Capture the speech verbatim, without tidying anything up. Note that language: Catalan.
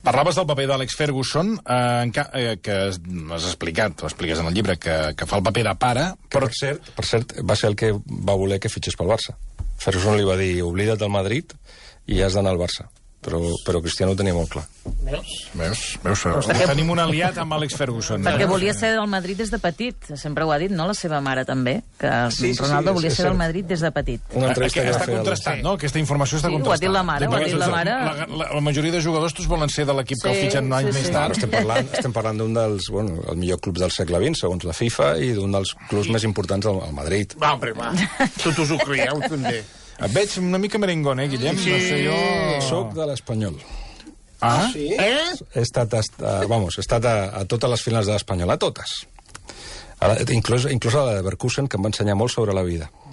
Parlaves del paper d'Àlex Ferguson, eh, eh, que has explicat, ho expliques en el llibre, que, que fa el paper de pare, però... Per cert, per cert, va ser el que va voler que fitxés pel Barça. Ferguson li va dir, oblida't del Madrid i has d'anar al Barça. Però, però Cristiano ho tenia molt clar. Veus? Veus? Veus? Perquè... Tenim un aliat amb Àlex Ferguson. Perquè volia ser del Madrid des de petit. Sempre ho ha dit, no? La seva mare també. Que sí, Ronaldo sí, sí, volia ser del Madrid des de petit. Una entrevista que està contrastat, el... no? Aquesta informació està sí, contrastada. Ho ha dit la mare, ho ha dit la mare. La, la, la majoria de jugadors tots volen ser de l'equip sí, que el fitxen un any sí, més sí. tard. Estem parlant, estem parlant d'un dels, bueno, el millor club del segle vint, segons la FIFA, i d'un dels clubs sí. més importants al Madrid. Va, home, va. Tots us ho creieu, també. Et veig una mica merengón, eh, Guillem? Sí. No sé, jo... Soc de l'Espanyol. Ah? Sí? Eh? He estat, a, vamos, he estat a, a totes les finals de l'Espanyol, a totes. A la, inclús, inclús a la de Leverkusen, que em va ensenyar molt sobre la vida.